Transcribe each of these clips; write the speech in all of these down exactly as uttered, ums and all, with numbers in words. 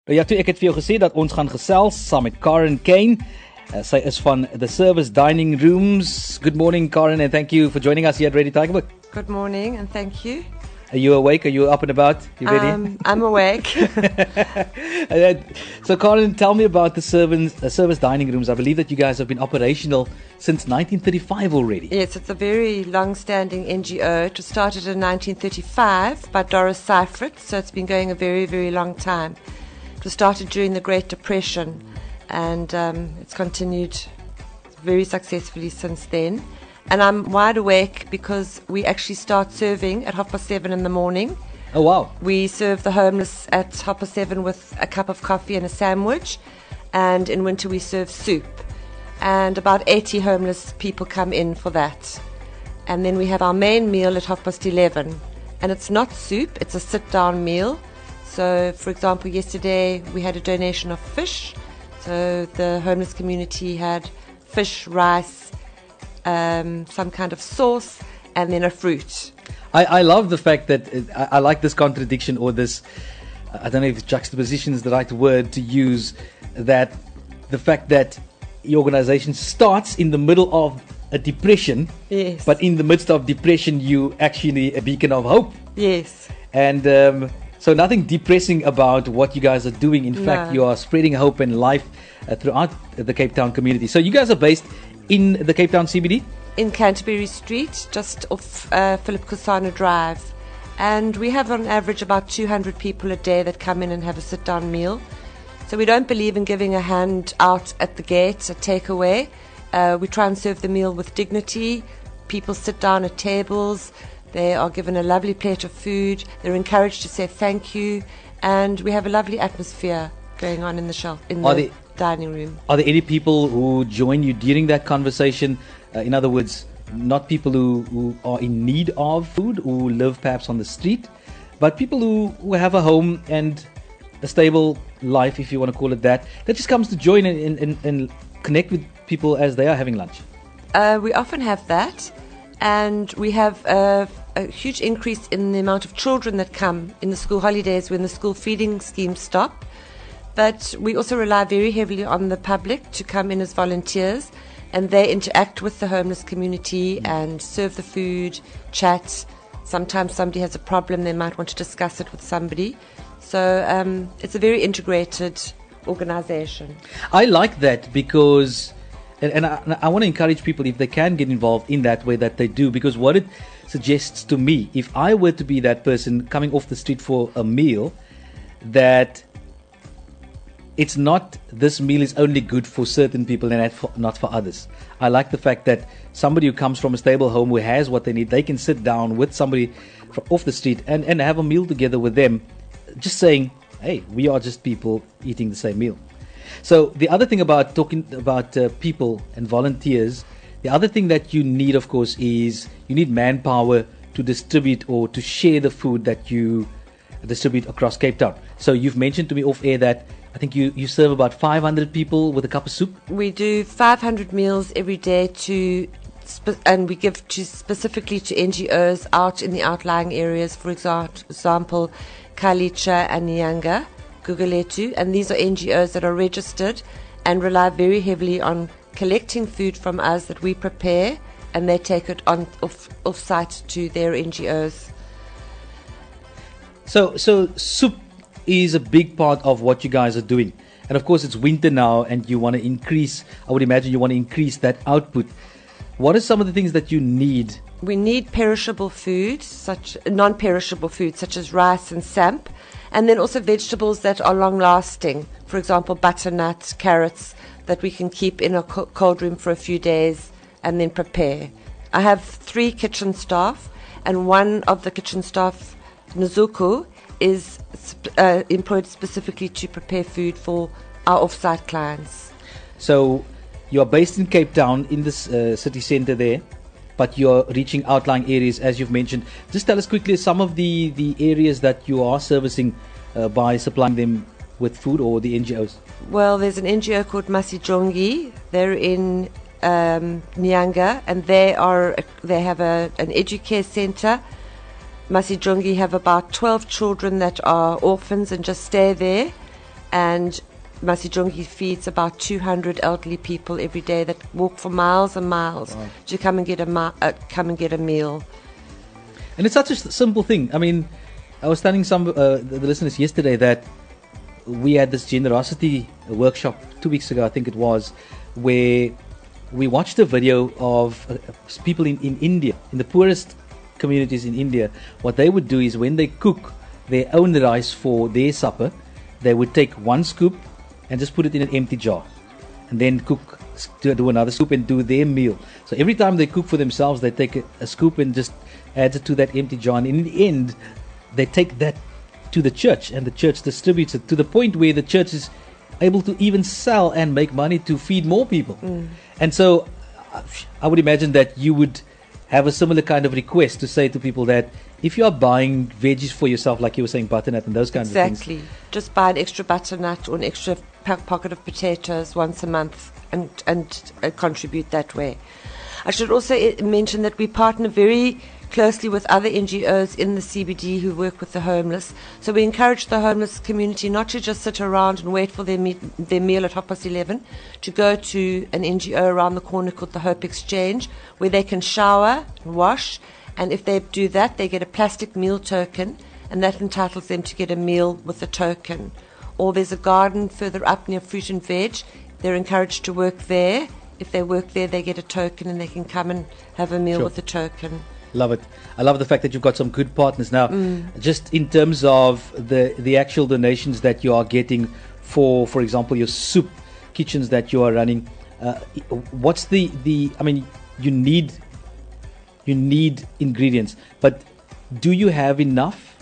Ja, toe ek het vir jou gesê dat ons gaan gesels saam met Karen Kane. Uh, sy is van the Service Dining Rooms. Good morning, Karen, and thank you for joining us here at Radio Tygerberg. Good morning, and thank you. Are you awake? Are you up and about? You ready? Um, I'm awake. So, Karen, tell me about the service, uh, service dining rooms. I believe that you guys have been operational since nineteen thirty-five already. Yes, it's a very long-standing N G O. It was started in nineteen thirty-five by Doris Seifert, so it's been going a very, very long time. It was started during the Great Depression, and um, it's continued very successfully since then. And I'm wide awake because we actually start serving at half past seven in the morning. Oh, wow. We serve the homeless at half past seven with a cup of coffee and a sandwich. And in winter we serve soup. And about eighty homeless people come in for that. And then we have our main meal at half past eleven. And it's not soup, it's a sit-down meal. So, for example, yesterday we had a donation of fish. So the homeless community had fish, rice, um, some kind of sauce, and then a fruit. I, I love the fact that uh, I, I like this contradiction, or this, I don't know if juxtaposition is the right word to use, that the fact that the organization starts in the middle of a depression, Yes. but in the midst of depression, you actually a beacon of hope. Yes. And um, so nothing depressing about what you guys are doing. In No. fact, you are spreading hope and life uh, throughout the Cape Town community. So you guys are based in the Cape Town C B D? In Canterbury Street, just off uh, Philip Kusano Drive. And we have on average about two hundred people a day that come in and have a sit-down meal. So we don't believe in giving a hand out at the gate, a takeaway. Uh, we try and serve the meal with dignity. People sit down at tables. They are given a lovely plate of food. They're encouraged to say thank you. And we have a lovely atmosphere going on in the shelf, in Are the they- dining room. Are there any people who join you during that conversation? Uh, in other words, not people who, who are in need of food, who live perhaps on the street, but people who, who have a home and a stable life, if you want to call it that, that just comes to join and, and, and connect with people as they are having lunch. Uh, we often have that, and we have a, a huge increase in the amount of children that come in the school holidays when the school feeding schemes stop. But we also rely very heavily on the public to come in as volunteers, and they interact with the homeless community and serve the food, chat. Sometimes somebody has a problem, they might want to discuss it with somebody. So um, it's a very integrated organization. I like that because, and, and I, I want to encourage people, if they can get involved in that way, that they do, because what it suggests to me, if I were to be that person coming off the street for a meal, that it's not, this meal is only good for certain people and for, not for others. I like the fact that somebody who comes from a stable home, who has what they need, they can sit down with somebody from off the street and, and have a meal together with them, just saying, hey, we are just people eating the same meal. So the other thing about talking about uh, people and volunteers, the other thing that you need, of course, is you need manpower to distribute or to share the food that you distribute across Cape Town. So you've mentioned to me off air that I think you, you serve about five hundred people with a cup of soup. We do five hundred meals every day to, spe- and we give to specifically to N G Os out in the outlying areas. For exa- example, Kalicha and Nyanga, Guguletu, and these are N G Os that are registered and rely very heavily on collecting food from us that we prepare, and they take it on off off site to their N G Os. So, so soup is a big part of what you guys are doing. And of course, it's winter now and you want to increase, I would imagine you want to increase that output. What are some of the things that you need? We need perishable food, such non-perishable food, such as rice and samp, and then also vegetables that are long-lasting. For example, butternut, carrots, that we can keep in a co- cold room for a few days and then prepare. I have three kitchen staff, and one of the kitchen staff, Nizuku, is uh, employed specifically to prepare food for our off-site clients. So you are based in Cape Town in this uh, city centre there, but you're reaching outlying areas as you've mentioned. Just tell us quickly some of the, the areas that you are servicing uh, by supplying them with food, or the N G Os. Well, there's an N G O called Masijongi. They're in um, Nyanga, and they are they have a, an educare centre. Masijongi have about twelve children that are orphans and just stay there. and Masijungi feeds about two hundred elderly people every day that walk for miles and miles wow. to come and get a ma- uh, come and get a meal. And it's such a simple thing. I mean, I was telling some uh, the, the listeners yesterday that we had this generosity workshop two weeks ago, I think it was, where we watched a video of uh, people in, in India, in the poorest communities in India. What they would do is when they cook their own rice for their supper, they would take one scoop and just put it in an empty jar, and then cook, do another scoop and do their meal. So every time they cook for themselves, they take a, a scoop and just add it to that empty jar. And in the end, they take that to the church, and the church distributes it to the point where the church is able to even sell and make money to feed more people. Mm. And so I would imagine that you would have a similar kind of request to say to people that if you are buying veggies for yourself, like you were saying, butternut and those kinds exactly. of things. Exactly. Just buy an extra butternut or an extra po- pocket of potatoes once a month and, and uh, contribute that way. I should also I- mention that we partner very closely with other N G Os in the C B D who work with the homeless. So we encourage the homeless community not to just sit around and wait for their, me- their meal at half past eleven, to go to an N G O around the corner called the Hope Exchange, where they can shower and wash. And if they do that, they get a plastic meal token, and that entitles them to get a meal with a token. Or there's a garden further up near Fruit and Veg. They're encouraged to work there. If they work there, they get a token and they can come and have a meal Sure. with a token. Love it. I love the fact that you've got some good partners now. Mm. Just in terms of the the actual donations that you are getting for, for example, your soup kitchens that you are running, uh, what's the, the, I mean, you need... You need ingredients, but do you have enough?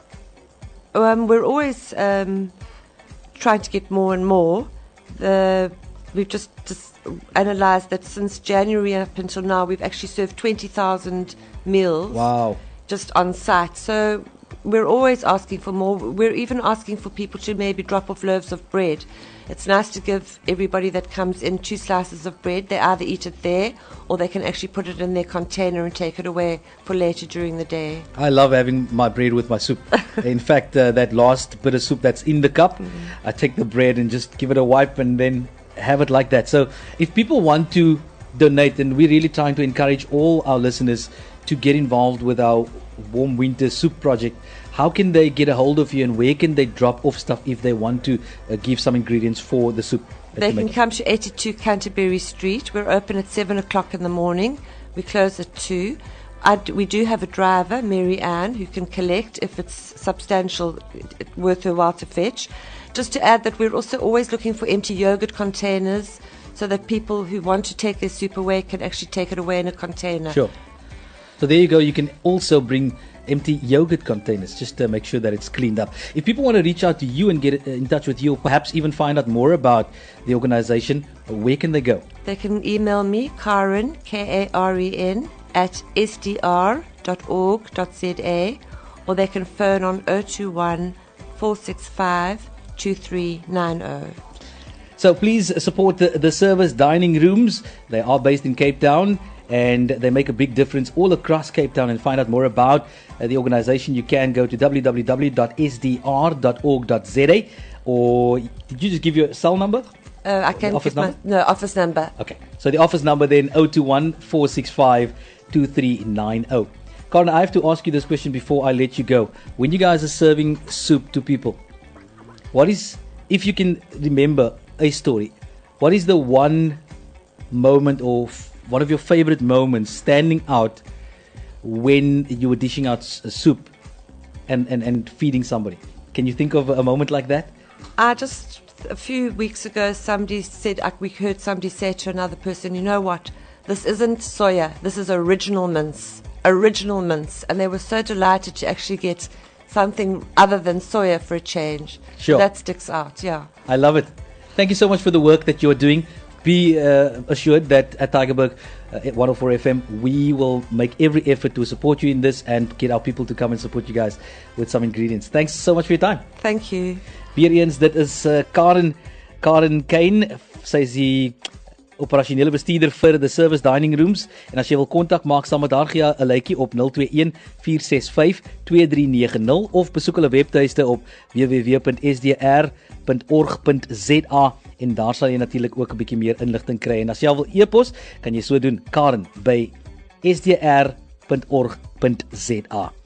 Um, we're always um, trying to get more and more. The, we've just, just analysed that since January up until now, we've actually served twenty thousand meals. Wow. Just on site. So we're always asking for more. We're even asking for people to maybe drop off loaves of bread. It's nice to give everybody that comes in two slices of bread. They either eat it there or they can actually put it in their container and take it away for later during the day. I love having my bread with my soup. In fact, uh, that last bit of soup that's in the cup, mm-hmm. I take the bread and just give it a wipe and then have it like that. So if people want to donate, and we're really trying to encourage all our listeners to get involved with our Warm Winter Soup Project, how can they get a hold of you, and where can they drop off stuff if they want to uh, give some ingredients for the soup? They can come to eighty-two Canterbury Street. We're open at seven o'clock in the morning. We close at two. I d- we do have a driver, Mary Ann, who can collect if it's substantial, worth her while to fetch. Just to add that we're also always looking for empty yogurt containers so that people who want to take their soup away can actually take it away in a container. Sure. So there you go. You can also bring empty yogurt containers, just to make sure that it's cleaned up. If people want to reach out to you and get in touch with you, or perhaps even find out more about the organization, where can they go? They can email me, Karen, K A R E N, at s d r dot org dot z a, or they can phone on zero two one, four six five, two three nine zero. So please support the, the service dining rooms. They are based in Cape Town, and they make a big difference all across Cape Town. And find out more about uh, the organization, you can go to w w w dot s d r dot org dot z a. Or did you just give your cell number? Uh, I can office give my number? no office number. Okay, so the office number then zero two one, four six five, two three nine zero. Karen, I have to ask you this question before I let you go. When you guys are serving soup to people, what is, if you can remember a story, what is the one moment or f- one of your favorite moments standing out when you were dishing out s- soup and, and, and feeding somebody? Can you think of a moment like that? I just, a few weeks ago, somebody said, like we heard somebody say to another person, you know what, this isn't soya, this is original mince, original mince. And they were so delighted to actually get something other than soya for a change. Sure. That sticks out, yeah. I love it. Thank you so much for the work that you're doing. Be uh, assured that at Tygerberg uh, at one oh four F M, we will make every effort to support you in this and get our people to come and support you guys with some ingredients. Thanks so much for your time. Thank you. Weer eens, dit is uh, Karen Karen Kane. Sy is die operasionele bestuurder vir The Service Dining Rooms, en as jy wil kontak maak saam met haar, gee 'n lykie op nul twee een vier ses vyf twee drie nege nul of besoek hulle webtuiste op w w w punt s d r punt org punt z a en daar sal jy natuurlik ook 'n bietjie meer inligting kry. En as jy wil e-pos, kan jy so doen, Karen by s d r punt org punt z a.